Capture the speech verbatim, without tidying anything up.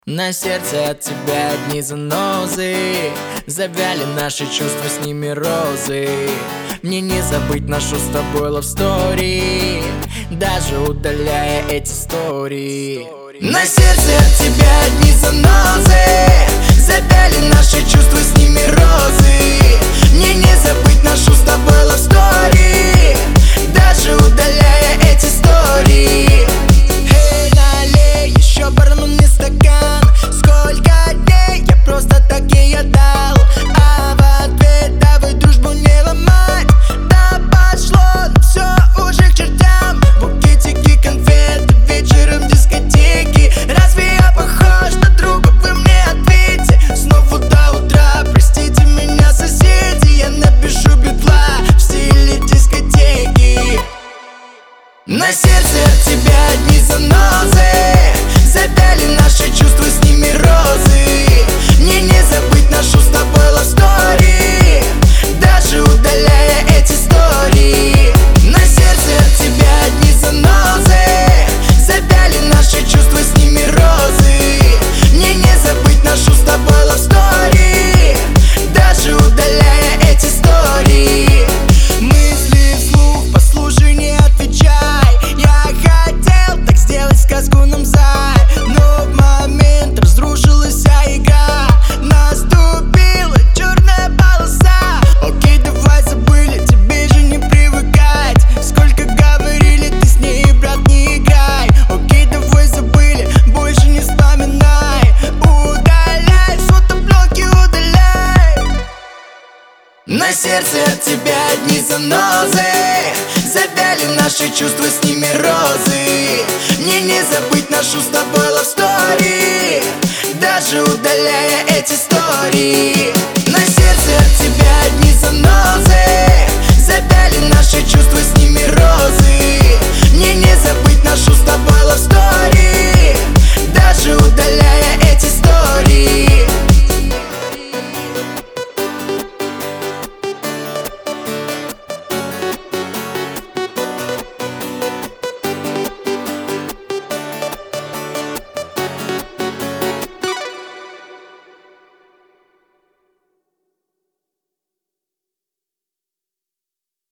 На сердце от тебя одни занозы, завяли наши чувства, с ними розы. Мне не забыть нашу с тобой love story, даже удаляя эти истории. На сердце от тебя одни занозы, завяли наши чувства, с ними розы. Мне не забыть нашу с тобой love story, даже удаляя эти истории. Эй, налей еще бармену мне стакан. Сколько дней я просто так ей отдал, а в ответ давай дружбу не ломать. Да пошло, но все уже к чертям. Букетики конфет вечером в дискотеке. Разве я похож на друга? Вы мне ответьте. Снова до утра, простите меня, соседи. Я напишу битва в стиле дискотеки. На сердце от тебя одни занозы, завяли наши чувства, с ними розы. Мне не забыть нашу с тобой love story, даже удаляя эти истории. На сердце от тебя одни занозы, завяли наши чувства, с ними розы. Мне не забыть нашу с тобой love story, даже удаляя эти истории. Мысли вслух, послушай, не отвечай. Я хотел так сделать сказку нам за, но в момент разрушилась вся игра. Наступила черная полоса. Окей, давай забыли, тебе же не привыкать. Сколько говорили, ты с ней, брат, не играй. Окей, давай забыли, больше не вспоминай. Удаляй, фотоблоки удаляй. На сердце от тебя одни занозы, завяли наши чувства, с ними розы. Мне не забыть нашу с тобой love story, даже удаляя эти истории. На сердце от тебя одни занозы, завяли наши чувства, с ними